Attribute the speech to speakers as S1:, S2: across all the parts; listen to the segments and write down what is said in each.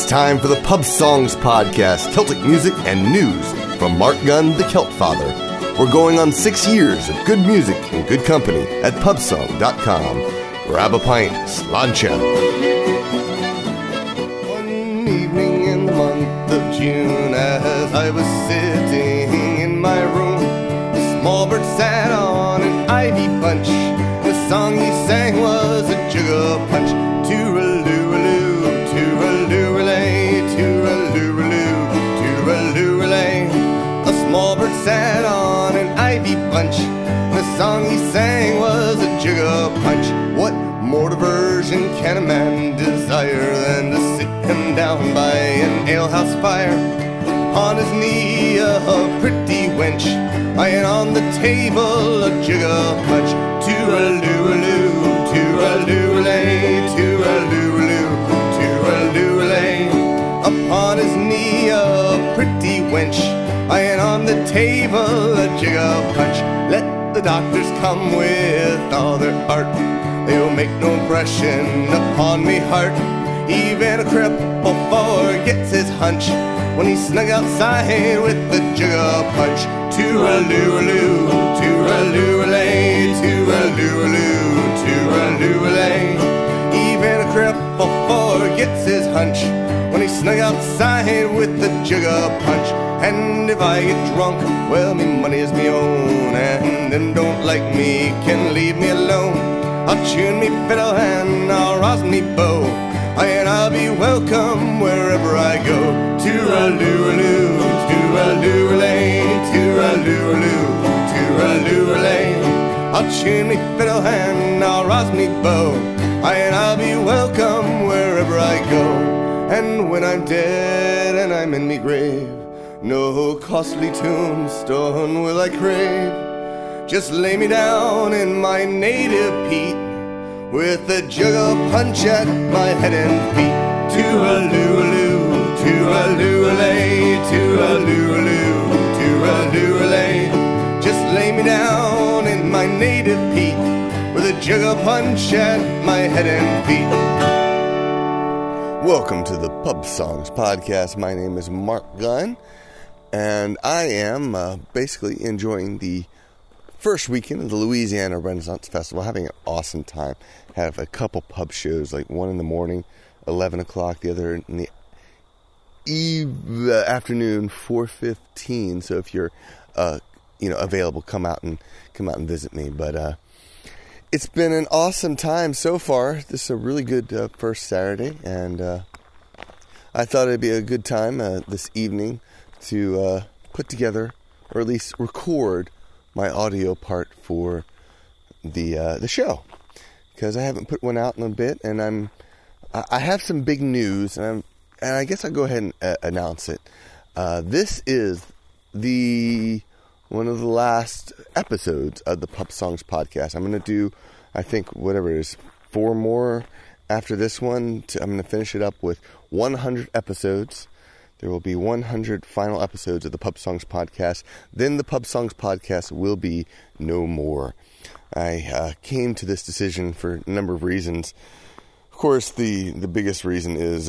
S1: It's time for the Pub Songs Podcast, Celtic music and news from Mark Gunn, the Celt Father. We're going on 6 years of good music and good company at pubsong.com. Grab a pint, sláinte. One evening in the month of June, as I was sitting in my room, a small bird sat on an ivy bunch. The song he sang was a jug of punch. Tooraloo-aloo, tooraloo-alay, tooraloo-aloo, tooraloo-alay. A small bird sat on an ivy bunch. The song he sang was a jug of punch. What more diversion can a man desire than to sit him down by an alehouse fire? On his knee a pretty wench, lying on the table a jug of punch. Tooraloo-aloo, tooraloo-alay, tooraloo-aloo, tooraloo-alay. Upon his knee a pretty wench, lying on the table a jug of punch. Let the doctors come with all their art, they'll make no impression upon me heart. Even a cripple forgets his hunch when he's snug outside with the jug of punch. Tooraloo-aloo, tooraloo-alay, tooraloo-aloo, tooraloo-alay. Even a cripple forgets his hunch when he's snug outside with the jug of punch. And if I get drunk, well, me money is me own, and them don't like me can leave me alone. I'll tune me fiddle and I'll rosin me bow, and I'll be welcome wherever I go. Tooraloo-aloo, tooraloo-alay, tooraloo-aloo, tooraloo-alay. I'll tune me fiddle and I'll rosin me bow, and I'll be welcome wherever I go. And when I'm dead and I'm in me grave, no costly tombstone will I crave. Just lay me down in my native peat, with a jug of punch at my head and feet. Tooraloo-aloo, tooraloo-alay, tooraloo-aloo, tooraloo-alay. Just lay me down in my native peat, with a jug of punch at my head and feet. Welcome to the Pub Songs Podcast. My name is Mark Gunn, and I am basically enjoying the first weekend of the Louisiana Renaissance Festival, having an awesome time. Have a couple pub shows, like one in the morning, 11 o'clock, the other in the afternoon, 4:15. So if you're, available, come out and visit me. But it's been an awesome time so far. This is a really good first Saturday, and I thought it'd be a good time this evening to put together, or at least record, my audio part for the show, because I haven't put one out in a bit, and I have some big news, and I guess I'll go ahead and announce it. This is one of the last episodes of the Pub Songs Podcast. I'm going to do, I think, whatever it is, 4 more after this one. I'm going to finish it up with 100 episodes. There will be 100 final episodes of the Pub Songs Podcast. Then the Pub Songs Podcast will be no more. I came to this decision for a number of reasons. Of course, the biggest reason is,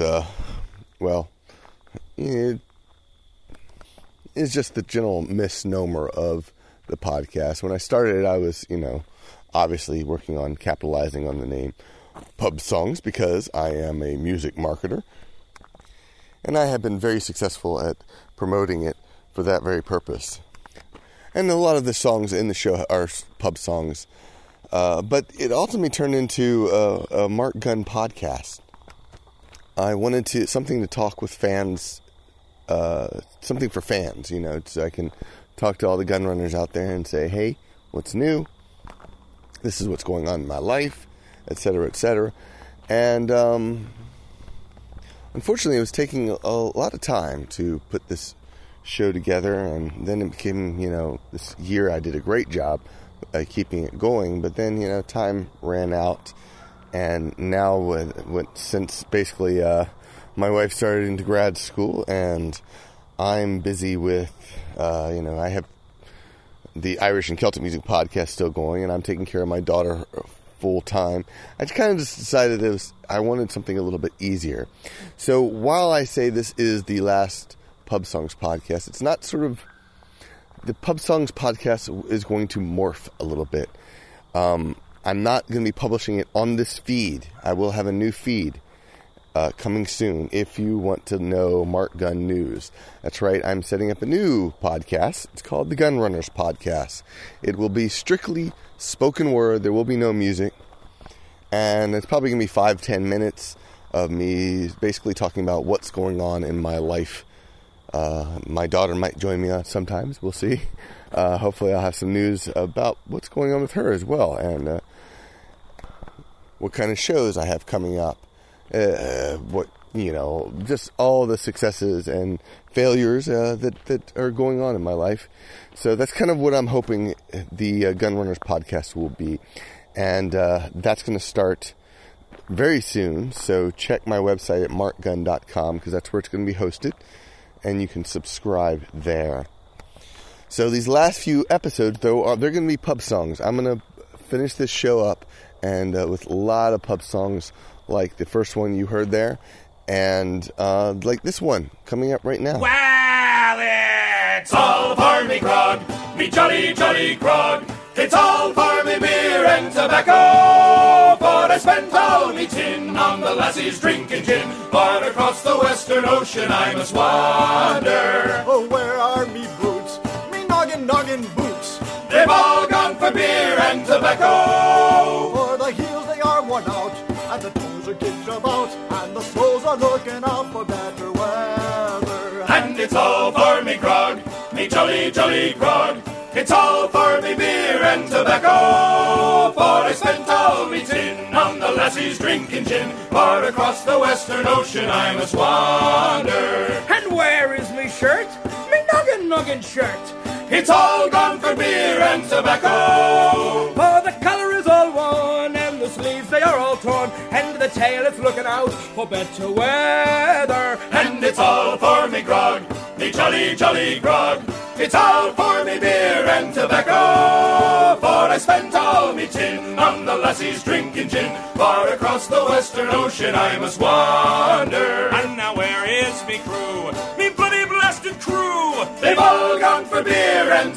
S1: it's just the general misnomer of the podcast. When I started it, I was, obviously working on capitalizing on the name Pub Songs, because I am a music marketer. And I have been very successful at promoting it for that very purpose. And a lot of the songs in the show are pub songs. But it ultimately turned into a Mark Gunn podcast. I wanted something to talk with fans, something for fans, so I can talk to all the gun runners out there and say, hey, what's new? This is what's going on in my life, etc., etc. And unfortunately, it was taking a lot of time to put this show together, and then it became, this year I did a great job keeping it going, but then, time ran out, and now, since basically my wife started into grad school, and I'm busy with, I have the Irish and Celtic Music Podcast still going, and I'm taking care of my daughter full time. I kind of just decided I wanted something a little bit easier. So while I say this is the last Pub Songs podcast, it's not sort of... The Pub Songs podcast is going to morph a little bit. I'm not going to be publishing it on this feed. I will have a new feed coming soon if you want to know Mark Gunn news. That's right, I'm setting up a new podcast. It's called the Gun Runners Podcast. It will be strictly spoken word. There will be no music. And it's probably going to be 5-10 minutes of me basically talking about what's going on in my life. My daughter might join me sometimes. We'll see. Hopefully I'll have some news about what's going on with her as well, and what kind of shows I have coming up. Just all the successes and failures that are going on in my life. So that's kind of what I'm hoping the Gun Runners podcast will be. And that's going to start very soon. So check my website at markgunn.com, because that's where it's going to be hosted. And you can subscribe there. So these last few episodes, though, they're going to be pub songs. I'm going to finish this show up and with a lot of pub songs, like the first one you heard there, and like this one coming up right now.
S2: Well, it's all for me grog, me jolly, jolly grog. It's all for me beer and tobacco, for I spent all me tin on the lassies drinking gin. But across the western ocean I must wander.
S3: Oh, where are me boots, me noggin boots?
S2: They've all gone for beer and tobacco.
S3: For the heels they are worn out, and the toes are kicked about, and the soles are looking out for better weather.
S2: And it's all for me grog, me jolly, jolly grog. It's all for me beer and tobacco, for I spent all me tin on the lassies drinking gin. For across the western ocean I must wander.
S4: And where is me shirt? Me noggin shirt.
S2: It's all gone for beer and tobacco.
S4: For the collar is all worn, and the sleeves they are all torn, and the tail is looking out for better weather.
S2: And it's all for me grog, me jolly, jolly grog. It's all for me beer and tobacco, for I spent all me tin on the lassies drinking gin. For across the western ocean I must wander.
S4: And now where is me crew? Me bloody blasted crew!
S2: They've all gone for beer and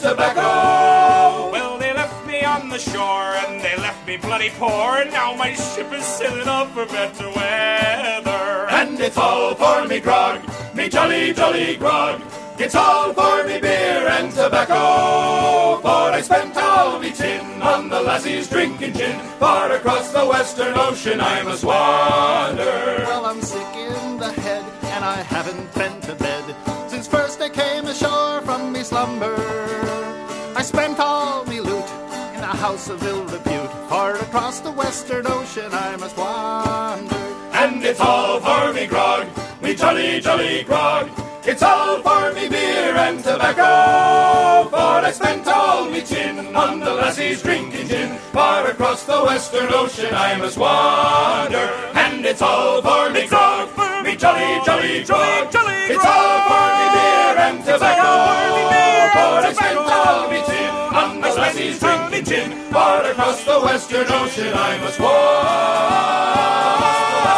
S2: tobacco.
S4: Well, they left me on the shore, and they left me bloody poor, and now my ship is sailing off for better weather.
S2: And it's all for me grog, me jolly, jolly grog. It's all for me beer and tobacco, for I spent all me tin on the lassies drinking gin. For across the western ocean I must wander.
S3: Well, I'm sick in the head, and I haven't been to bed since first I came ashore from me slumber. I spent all me loot in a house of ill repute, for across the western ocean I must wander.
S2: And it's all for me grog, me jolly, jolly grog. It's all for me beer and tobacco, for I spent all me tin on the lassies drinking gin. For across the western ocean I must wander. And it's all for me grog, me jolly, jolly grog. It's all for me beer and tobacco, for I spent all me tin on the lassies drinking gin. For across the western ocean I must wander.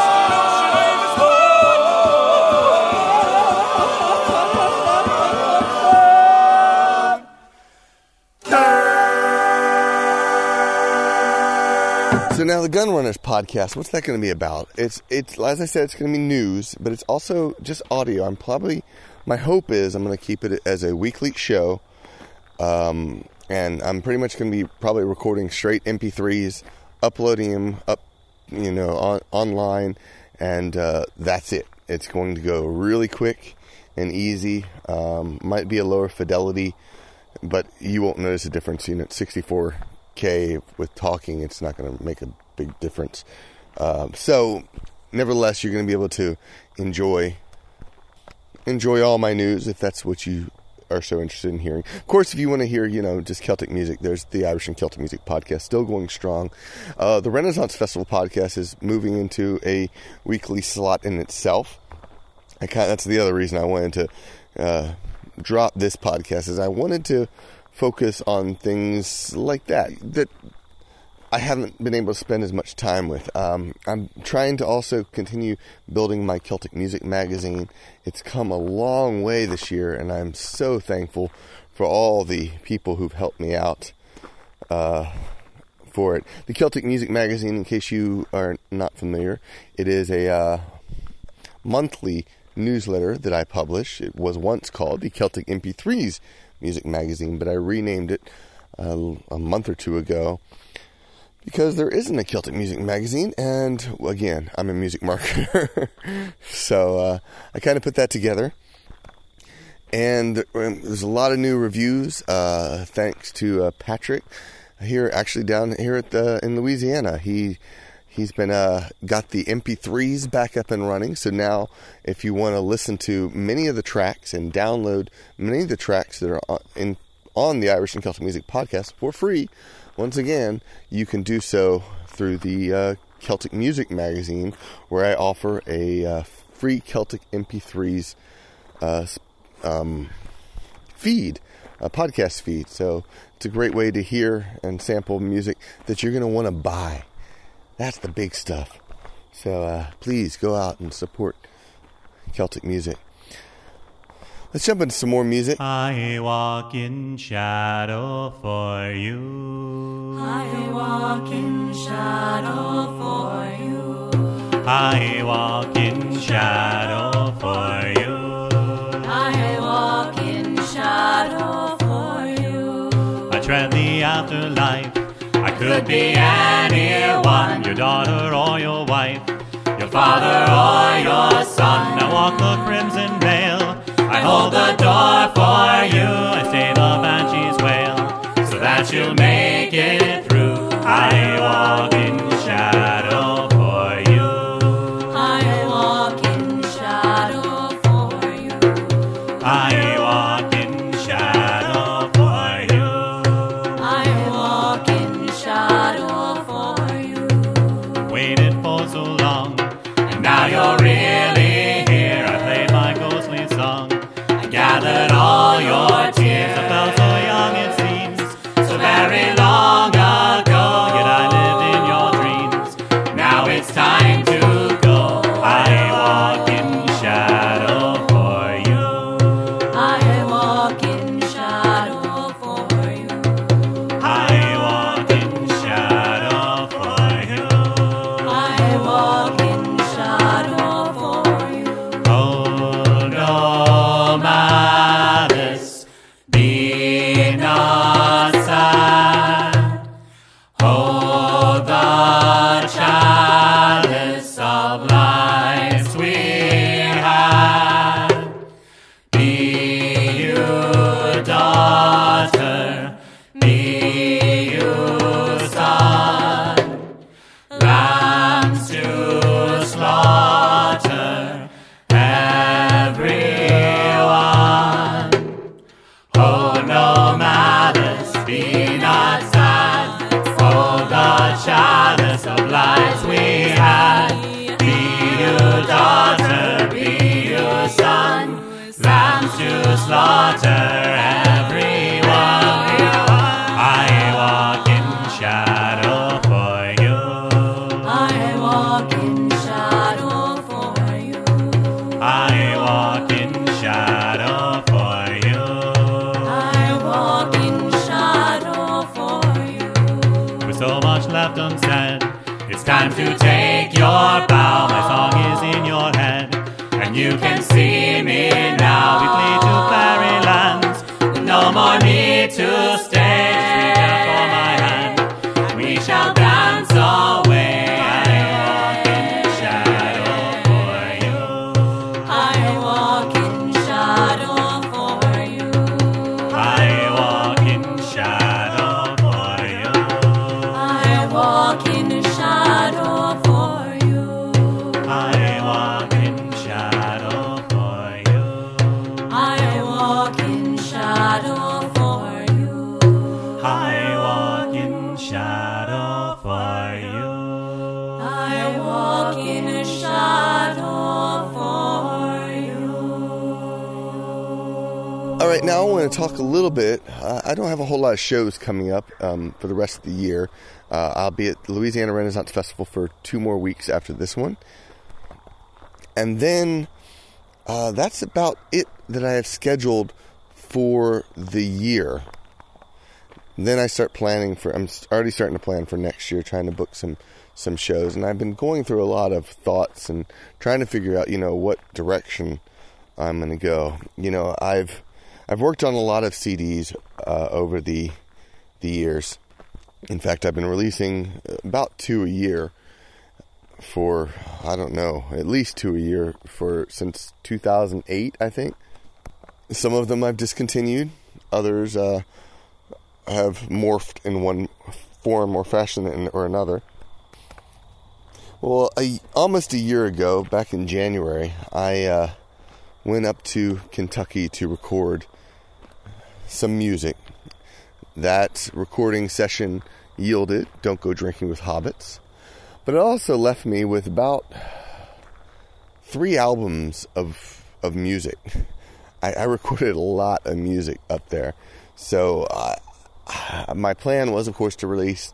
S1: So now the Gun Runners podcast, what's that going to be about? It's as I said, it's going to be news, but it's also just audio. My hope is I'm going to keep it as a weekly show, and I'm pretty much going to be probably recording straight MP3s, uploading them up, online, and that's it. It's going to go really quick and easy. Might be a lower fidelity, but you won't notice a difference. At 64K with talking, it's not going to make a big difference. So, nevertheless, you're going to be able to enjoy all my news if that's what you are so interested in hearing. Of course, if you want to hear, just Celtic music, there's the Irish and Celtic Music podcast, still going strong. The Renaissance Festival podcast is moving into a weekly slot in itself. That's the other reason I wanted to drop this podcast, is I wanted to focus on things like that I haven't been able to spend as much time with. I'm trying to also continue building my Celtic Music magazine. It's come a long way this year, and I'm so thankful for all the people who've helped me out for it. The Celtic Music magazine, in case you are not familiar, it is a monthly newsletter that I publish. It was once called the Celtic MP3s Music Magazine, but I renamed it a month or two ago because there isn't a Celtic Music Magazine, and again, I'm a music marketer, so I kind of put that together. And there's a lot of new reviews, thanks to Patrick here, actually down here in Louisiana. He's been got the MP3s back up and running, so now if you want to listen to many of the tracks and download many of the tracks that are on the Irish and Celtic Music podcast for free, once again, you can do so through the Celtic Music magazine, where I offer a free Celtic MP3s feed, a podcast feed. So it's a great way to hear and sample music that you're going to want to buy. That's the big stuff. So please go out and support Celtic music. Let's jump into some more music.
S5: I walk in shadow for you.
S6: I walk in shadow for you.
S5: I walk in shadow for you.
S6: I walk in shadow for you.
S5: I tread the afterlife. I could be anyone, your daughter or your wife, your father or your son. I walk the crimson veil. I hold the door for you. I stay the banshee's wail, so that you'll make it through. I walk in shadow for you.
S6: I walk in shadow for you.
S5: I walk in shadow for you.
S6: I walk in shadow for you.
S5: Waited for so long, and now you're really here. I played my ghostly song. Gathered all your tears. I felt so young, it seems, so very long ago. Yet I lived in your dreams. Now it's time to go. I walk in shadow for you.
S6: I walk in shadow for you.
S5: I walk in shadow for you.
S6: I walk in shadow for you.
S5: Oh no, malice, be not sad. Hold the chalice of life's sweet hand. Be you daughter, be you son, lambs to slaughter, everyone. Oh, no malice, be not sad. Hold the chalice of life we had. Be you daughter, be you son, lambs to slaughter, everyone. I walk in shadow for you.
S6: I walk in shadow for you.
S5: I walk in shadow for you.
S6: I walk in shadow for you.
S5: With so much left unsaid, it's time to take your bow. My song is in your head, and you can see me now. We flee to fairy lands with no more need to stay. Just reach out for my hand, we shall dance away. I walk in shadow for you.
S6: I walk in shadow for you.
S5: I walk in shadow for you.
S6: I walk in shadow for you.
S5: I walk in shadow for you.
S6: I walk in shadow for you.
S1: right now I want to talk a little bit. I don't have a whole lot of shows coming up for the rest of the year. I'll be at the Louisiana Renaissance Festival for 2 more weeks after this one. And then that's about it that I have scheduled for the year. Then I start planning I'm already starting to plan for next year, trying to book some shows. And I've been going through a lot of thoughts and trying to figure out, what direction I'm going to go. I've worked on a lot of CDs over the years. In fact, I've been releasing about 2 a year for, I don't know, at least 2 a year since 2008, I think. Some of them I've discontinued. Others have morphed in one form or fashion or another. Well, almost a year ago, back in January, I went up to Kentucky to record some music. That recording session yielded Don't Go Drinking with Hobbits. But it also left me with about 3 albums of music. I recorded a lot of music up there. So my plan was, of course, to release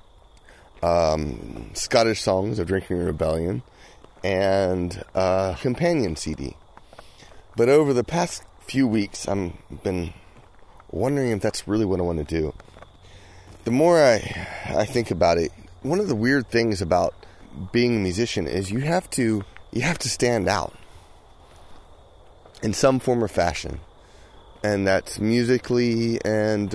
S1: Scottish songs of Drinking Rebellion and a companion CD. But over the past few weeks, I've been wondering if that's really what I want to do. The more I think about it, one of the weird things about being a musician is you have to stand out in some form or fashion, and that's musically and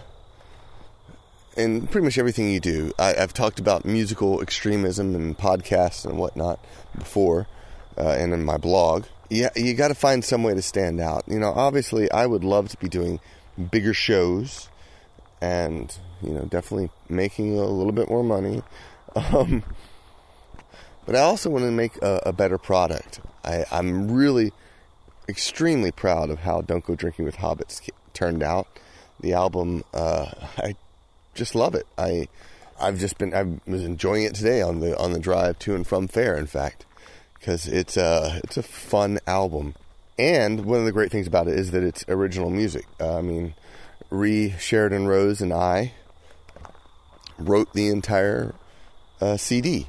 S1: pretty much everything you do. I've talked about musical extremism and podcasts and whatnot before, and in my blog. Yeah, you got to find some way to stand out. Obviously, I would love to be doing bigger shows and, definitely making a little bit more money. But I also want to make a better product. I'm really extremely proud of how Don't Go Drinking with Hobbits turned out. The album, I just love it. I was enjoying it today on the drive to and from fair, in fact, because it's a fun album. And one of the great things about it is that it's original music. Ree Sheridan Rose and I wrote the entire CD.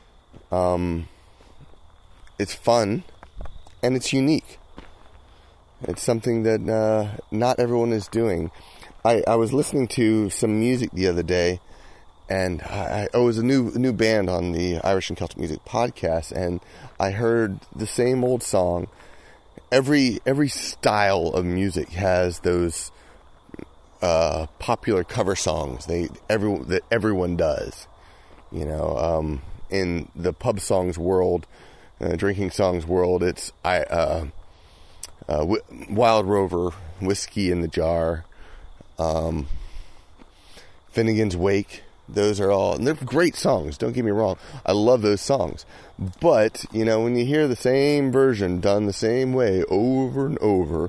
S1: It's fun and it's unique. It's something that not everyone is doing. I was listening to some music the other day, and it was a new band on the Irish and Celtic Music podcast, and I heard the same old song. Every style of music has those popular cover songs that everyone does. In the pub songs world, drinking songs world, it's Wild Rover, Whiskey in the Jar, Finnegan's Wake. Those are all, and they're great songs, don't get me wrong. I love those songs. But, when you hear the same version done the same way over and over,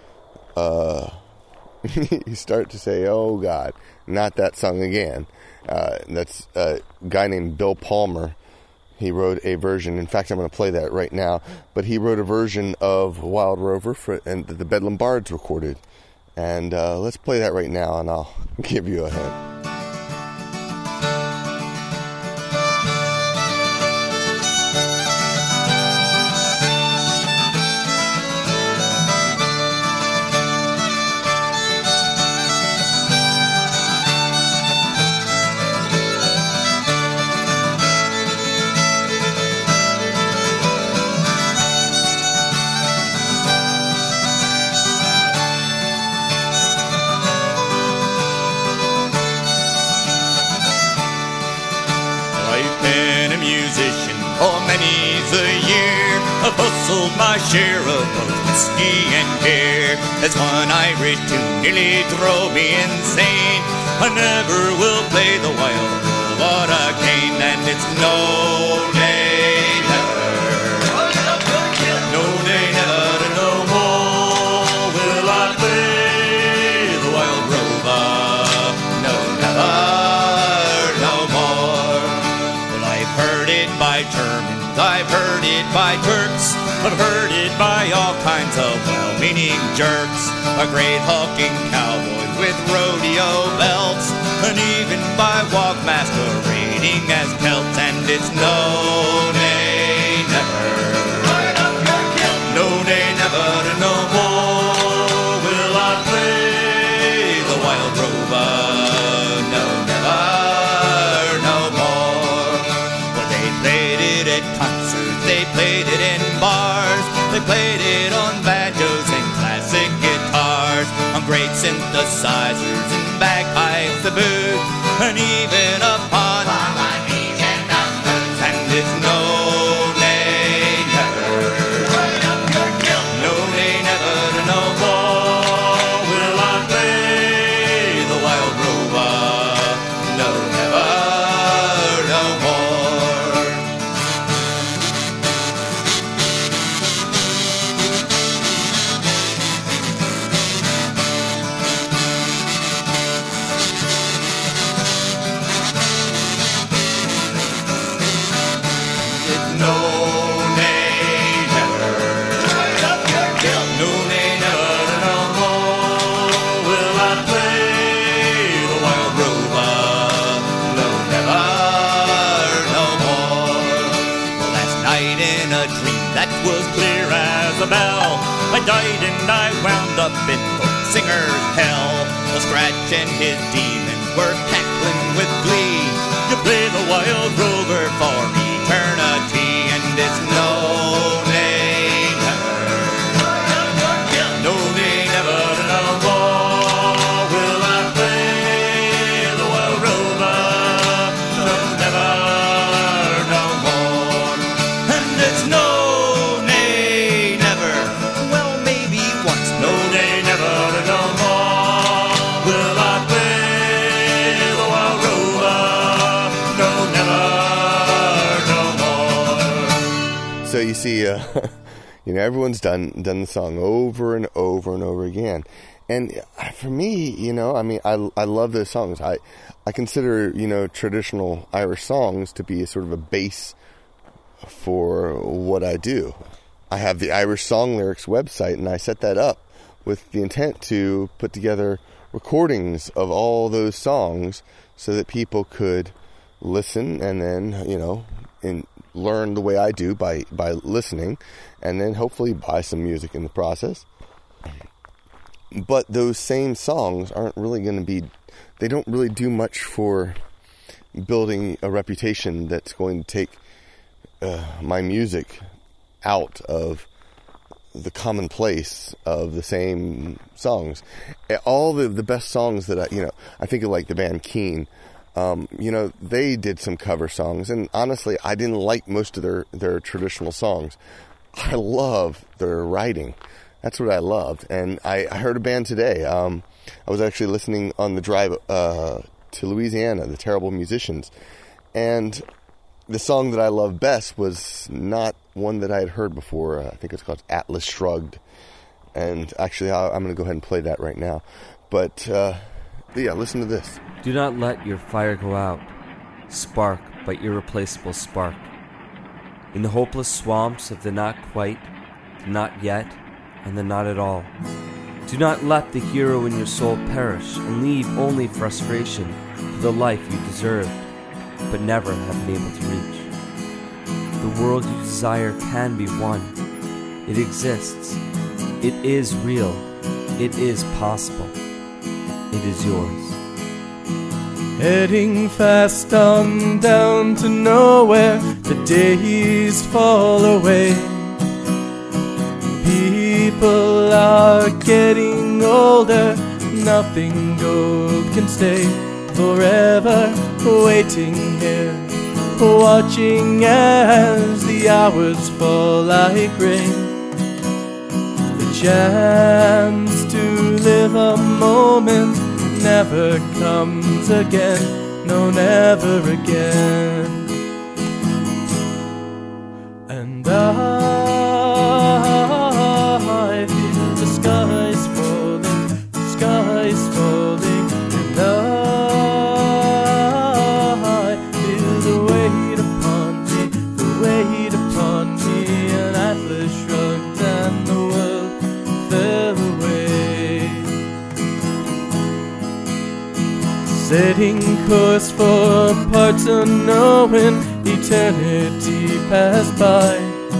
S1: you start to say, oh God, not that song again. That's a guy named Bill Palmer. He wrote a version, in fact I'm going to play that right now, but he wrote a version of Wild Rover and the Bedlam Bards recorded. And let's play that right now, and I'll give you a hint.
S5: I've hustled my share of both whiskey and beer. That's one Irish tune nearly drove me insane. I never will play the wild role again, and it's no day never. No day never and no more will I play the wild rover. No, never, no more. Well, I've heard it by German
S7: I've heard it by Turks, I've heard it by all kinds of well-meaning jerks. A great hulking cowboy with rodeo belts, and even by walk masquerading as Celts. And it's no, nay, never, no, nay, never, no more will I play the wild rover. No, never, no more. Well, they played it at concerts, they played it in bars, they played it on banjos and classic guitars, on great synthesizers and bagpipes to boot, and even upon harmonies and numbers. And it's no, nay, never, no, nay, never, no more will I play the wild rover. No, never, no more. No, nay, never, no, nay, never, no more will I play the wild rover. No, never, no more. Well, last night in a dream that was clear as a bell, I died and I wound up in folk singer's hell. Well, Scratch and his demons were cackling with glee. You play the wild rover for eternity, and it's no, nay, never, no, nay, never, no more will I play the wild rover. No, never, no more. And it's no, nay, never, well, maybe once. No, nay, never, no more will I play the wild rover. No, never, no more.
S1: So you see, you know, everyone's done the song over and over and over again. And for me, you know, I mean, I love those songs. I consider, you know, traditional Irish songs to be sort of a base for what I do. I have the Irish Song Lyrics website, and I set that up with the intent to put together recordings of all those songs so that people could listen and then, you know, and learn the way I do by listening, and then hopefully buy some music in the process. But those same songs aren't really going to be, they don't really do much for building a reputation that's going to take my music out of the commonplace of the same songs. All the best songs that I think of, like the band Keane. You know, they did some cover songs, and honestly, I didn't like most of their traditional songs. I love their writing. That's what I loved. And I heard a band today. I was actually listening on the drive to Louisiana, the Terrible Musicians, and the song that I loved best was not one that I had heard before. I think it's called Atlas Shrugged. And actually, I'm going to go ahead and play that right now. But yeah, listen to this.
S8: Do not let your fire go out. Spark, but irreplaceable spark. In the hopeless swamps of the not quite, the not yet, and the not at all. Do not let the hero in your soul perish and leave only frustration for the life you deserved, but never have been able to reach. The world you desire can be won. It exists. It is real. It is possible. It is yours.
S4: Heading fast on down to nowhere, the days fall away. People are getting older, nothing gold can stay. Forever waiting here, watching as the hours fall like rain. The chance to live a moment never comes again, no, never again. And I feel the sky's falling, the sky's falling, and I feel the weight upon me, the weight upon me.
S9: charting course for parts unknown, eternity passed by,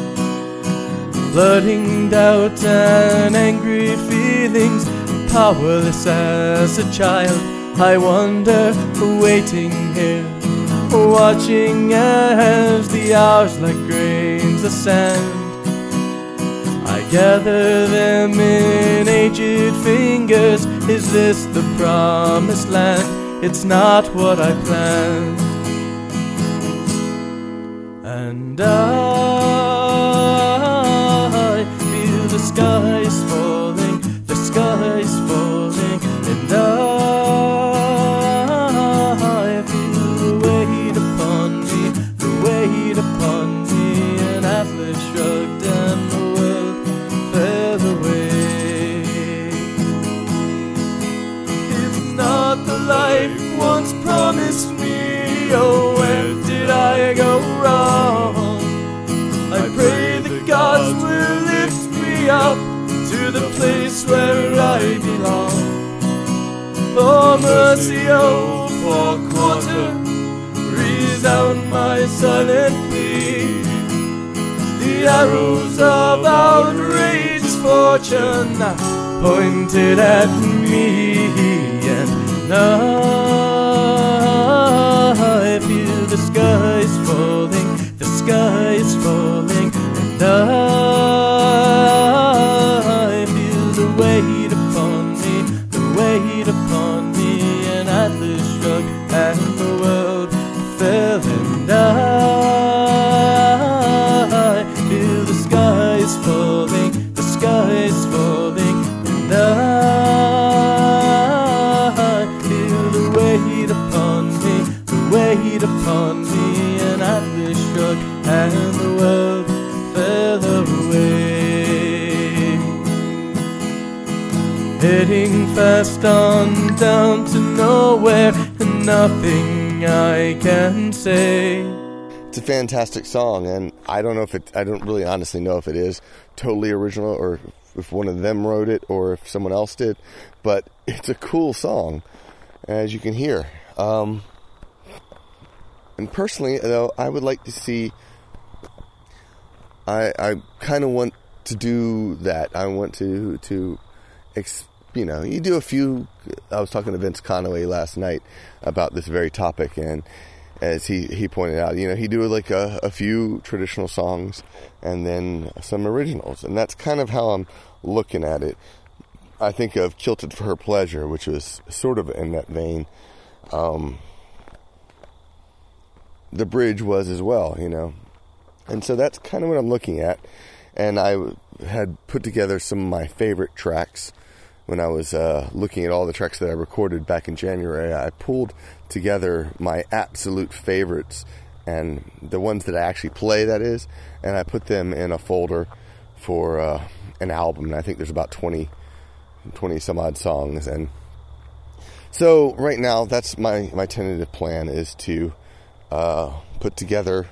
S9: flooding doubt and angry feelings, powerless as a child. I wonder, waiting here, watching as the hours like grains of sand, I gather them in aged fingers. Is this the promised land? It's not what I planned. And I feel the sky is falling, the sky is falling, and I feel the weight upon me, the weight upon me. An atlas shrugged and the world fell away. It's not the life once promised me. Oh, where did I go wrong? I pray the gods will lift me up to the place where I belong. Oh, mercy, oh, poor quarter, resound my silent plea. The arrows of outraged fortune pointed at me, and now I feel the sky is falling, the sky is falling, and I feel the weight upon me, the weight upon me. An atlas shrugged and the world fell, and I feel the sky is falling, the sky is falling, and I feel the weight upon me, the weight upon me. An atlas shrugged and the world fell away. Heading fast on down to nowhere, and nothing I can say.
S1: It's a fantastic song, and I don't really honestly know if it is totally original or if one of them wrote it or if someone else did, but it's a cool song, as you can hear. And personally, though, I would like to see, I kind of want to do that. I want to you do a few. I was talking to Vince Conaway last night about this very topic, and as he pointed out, he do like a few traditional songs and then some originals, and that's kind of how I'm looking at it. I think of Kilted for Her Pleasure, which was sort of in that vein. The bridge was as well, and so that's kind of what I'm looking at. And I had put together some of my favorite tracks. When I was looking at all the tracks that I recorded back in January, I pulled together my absolute favorites and the ones that I actually play, that is, and I put them in a folder for an album. And I think there's about 20 some odd songs. And so right now, that's my tentative plan, is to put together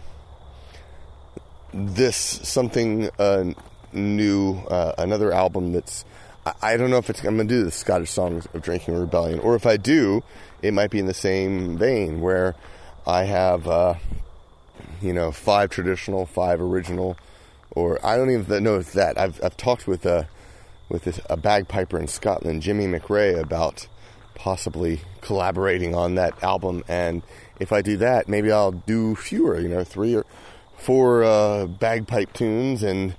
S1: something new, another album that's, I don't know if I'm going to do the Scottish Songs of Drinking Rebellion, or if I do, it might be in the same vein where I have, 5 traditional, 5 original, or I don't even know if that. I've talked with a bagpiper in Scotland, Jimmy McRae, about possibly collaborating on that album, and if I do that, maybe I'll do fewer, 3 or 4 bagpipe tunes, and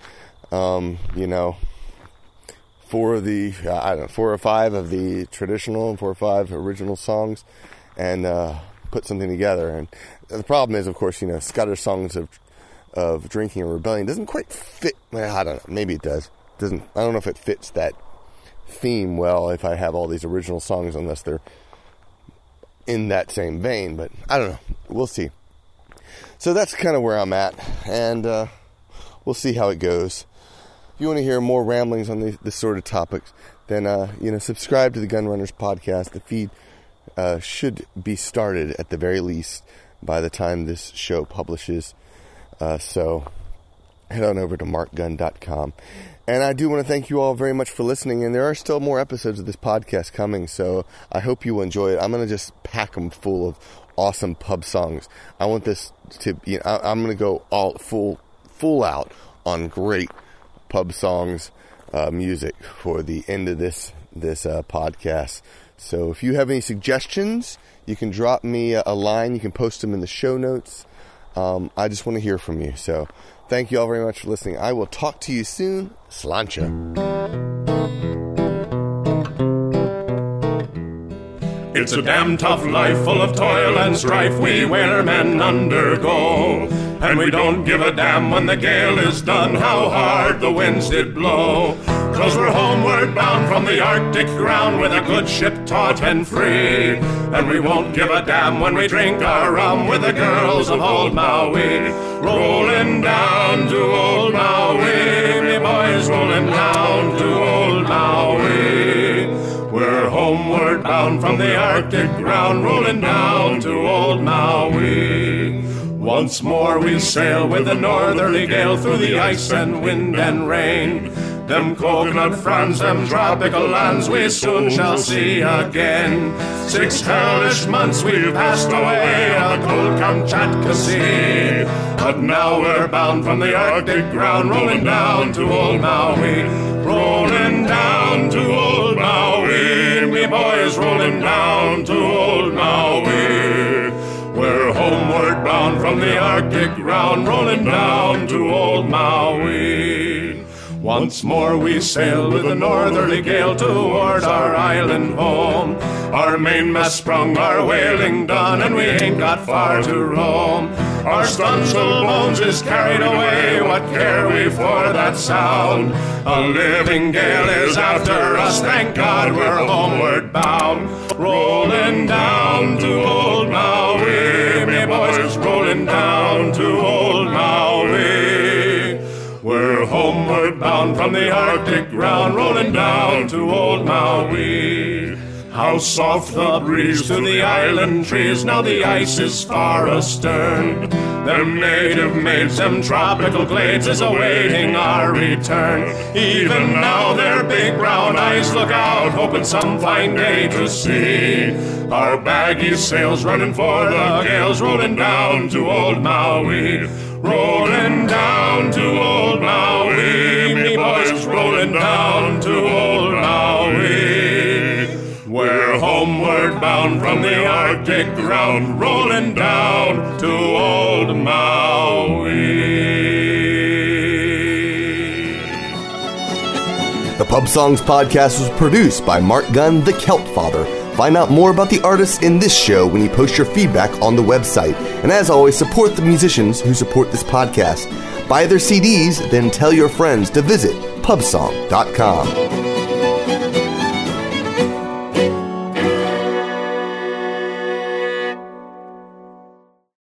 S1: 4 or 5 of the traditional and 4 or 5 original songs, and put something together. And the problem is, of course, Scottish Songs of Drinking and Rebellion doesn't quite fit. Well, I don't know. Maybe it does. I don't know if it fits that theme well if I have all these original songs, unless they're in that same vein. But I don't know. We'll see. So that's kind of where I'm at, and we'll see how it goes. If you want to hear more ramblings on this sort of topics, then subscribe to the Gun Runners podcast. The feed should be started at the very least by the time this show publishes. So head on over to markgunn.com. And I do want to thank you all very much for listening. And there are still more episodes of this podcast coming, so I hope you will enjoy it. I'm going to just pack them full of awesome pub songs. I want this to, I'm going to go all full out on great pub songs, music for the end of this podcast. So if you have any suggestions, you can drop me a line. You can post them in the show notes. I just want to hear from you. So thank you all very much for listening. I will talk to you soon. Sláinte.
S2: It's a damn tough life full of toil and strife we whalermen undergo. And we don't give a damn when the gale is done how hard the winds did blow. 'Cause we're homeward bound from the Arctic ground with a good ship taut and free. And we won't give a damn when we drink our rum with the girls of old Maui. Rolling down to old Maui, me boys, rolling down to old Maui. We're homeward bound from the Arctic ground, rolling down to old Maui. Once more we sail with a northerly gale through the ice and wind and rain. Them coconut fronds, them tropical lands we soon shall see again. 6 hellish months we've passed away, a cold Kamchatka sea. But now we're bound from the Arctic ground, rolling down to old Maui. Rolling down to old Maui, me boys, rolling down to old Maui. We're homeward bound from the Arctic ground, rolling down to old Maui. Once more we sail with a northerly gale toward our island home. Our mainmast sprung, our whaling done, and we ain't got far to roam. Our stunsail bones is carried away, what care we for that sound? A living gale is after us, thank God we're homeward bound. Rolling down to old Maui, me boys, rolling down to old Maui. We're homeward bound from the Arctic ground, rolling down to old Maui. How soft the breeze through the island trees, now the ice is far astern. Them native maids, them tropical glades is awaiting our return. Even now their big brown eyes look out, hoping some fine day to see our baggy sails running for the gales, rolling down to old Maui. Rolling down to old Maui, me boys, rolling down to old Maui. We're homeward bound from the Arctic ground, rolling down to old Maui.
S1: The Pub Songs Podcast was produced by Mark Gunn, the Kelp Father. Find out more about the artists in this show when you post your feedback on the website. And as always, support the musicians who support this podcast. Buy their CDs, then tell your friends to visit pubsong.com.